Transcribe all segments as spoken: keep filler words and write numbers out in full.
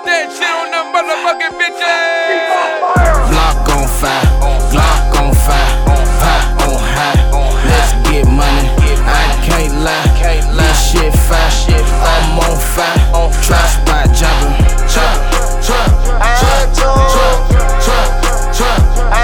that shit on them motherfucking bitches. Block on fire, Glock on fire, pop on high. Let's get money. I can't lie, this shit fire. I'm on fire. Trap spot jumping. Trap, trap, trap, trap, trap, trap,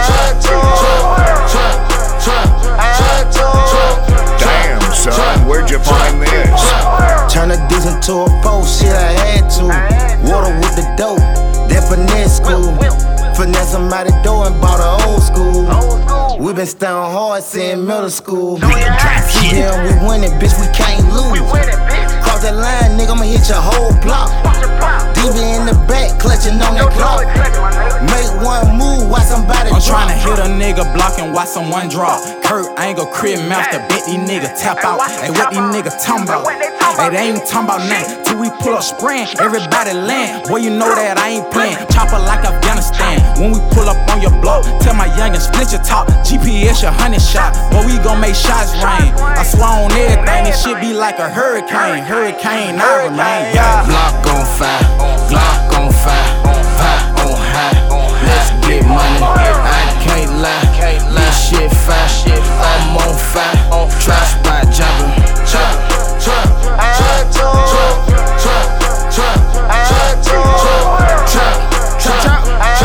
trap, trap. Damn, son, where'd you find this? Turn a deuce into a post, shit I had to. Water with the dope, that finesse school. Finesse them out the door and bought a old school. We been staying hard since middle school. Yeah, we winning, bitch, we can't lose. Cross that line, nigga, I'ma hit your whole block. Deep in the back, clutching on that clock. Make one move, watch somebody I'm drop. tryna hit a nigga block and watch someone drop. Kurt Angle, crib master, bet these niggas tap out. Hey, what these niggas talking about? Hey, they ain't talking about nothing. Till we pull up spraying, everybody land. Boy, you know that I ain't playing. Chopper like Afghanistan. When we pull up on your block, tell my youngin' split your top. G P S your honey shot. Boy, we gon' make shots rain. I swear on everything, it should be like a hurricane. Hurricane, I remain. Yeah. Block on fire, Glock on fire, pop on high. Let's get money. I can't lie, this shit fire. I'm on fire. Trap spot jumping. Trap, trap, trap, trap, trap, trap, trap, trap, trap,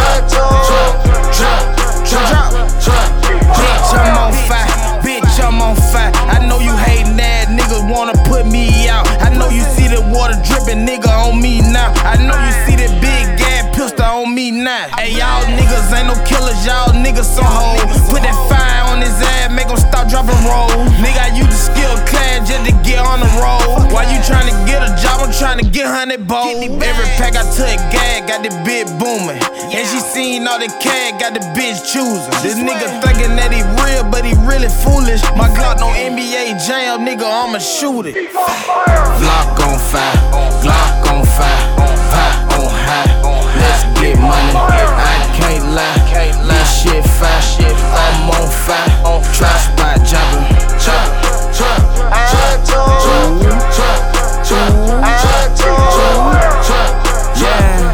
trap, trap. Bitch, I'm on fire. Bitch, I'm on fire. I know you hatin' that niggas wanna put me out. I know you see the water drippin', nigga, on me now. I know you see that big gas pistol on me now. Hey, y'all niggas ain't no killers, y'all niggas some hoes. Put that fire on his ass, make him stop, drop and roll. Nigga, I use the skill class just to get on the road. While you tryna get a job, I'm tryna get hundred bows. Every pack I took gag, got the bitch booming. And she seen all the cash, got the bitch choosing. This nigga thinking that he real, but he really foolish. My Glock no N B A jam, nigga, I'ma shoot it. Glock on fire, Glock on fire, pop on high. Let's get money. I can't lie, this shit fire. I'm on fire. Trap spot jumping. Trap, trap, trap, trap, trap, trap, trap, yeah.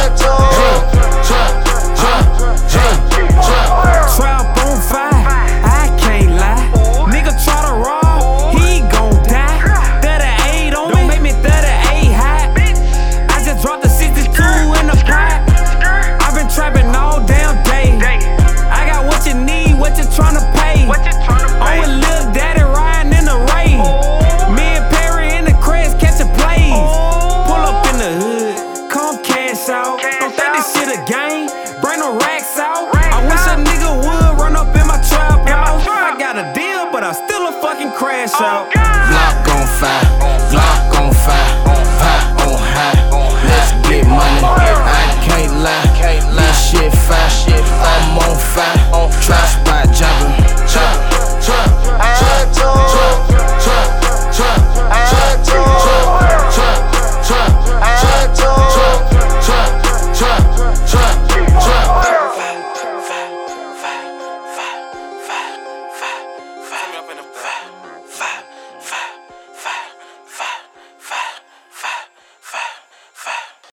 Trap on fire, I can't lie. Nigga try to rob, he gon' die. thirty-eight on me, don't make me thirty-eight high. I just dropped the sixty-two in the pot. I've been trapping all damn day. I got what you need, what you tryna pay. I'm with Lil Daddy riding in the rain. Me and Perry in the crest catching plays. Pull up in the hood, come cash out. Don't think this shit a game, bring no racks out. I wish a nigga would run up in my trap house. I got a deal, but I still a fucking crash out.